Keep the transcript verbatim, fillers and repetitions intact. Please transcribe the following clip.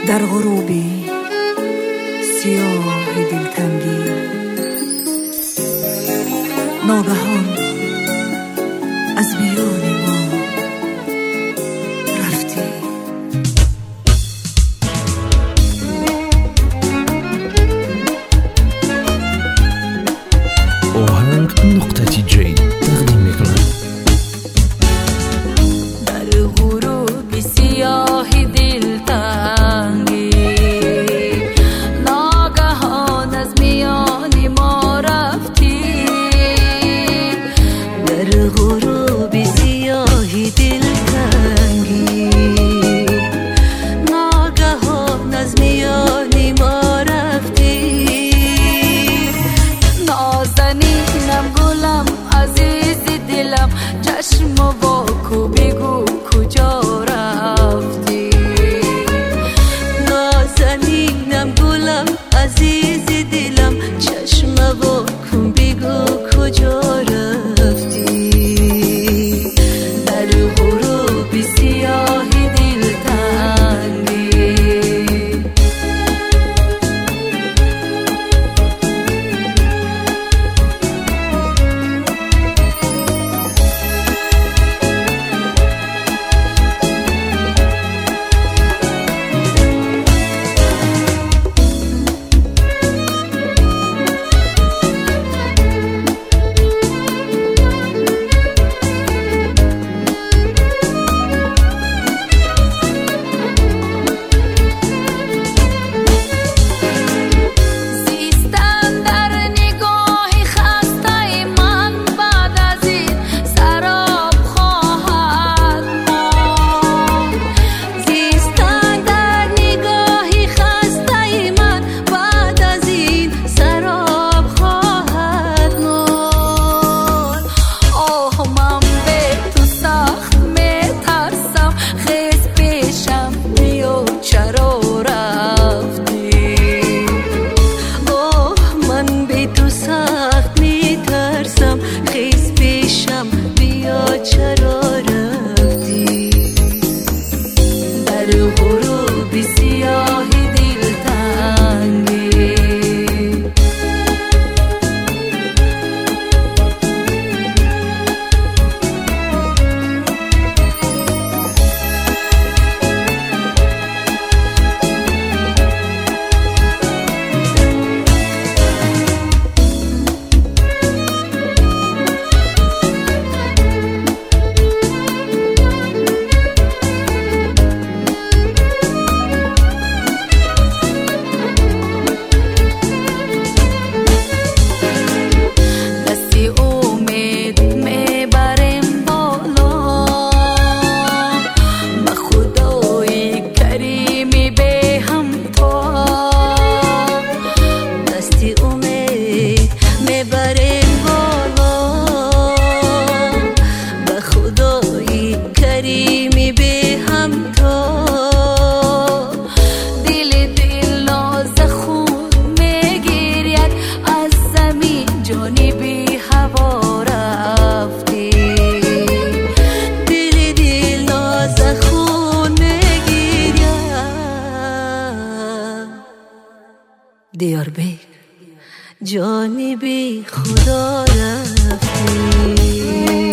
در غروبی سیاه دلتنگی ناگهان از میان ما رفتی. آهنگ نقطه جی تقدیم میکنه. در غروب سیاه دلتنگی ناگهان از میان ما رفتی. در غروب سیاه دلتنگی ناگهان از میان ما رفتی. نازنینم گلم عزیز دلم چشم واکو بگو کجا رفتی. نازنینم گلم عزیز دلم چشم واکو بگو کجا رفتی. در غروب سیاه دلتنگی دیاربک جانبی خدا رفتی.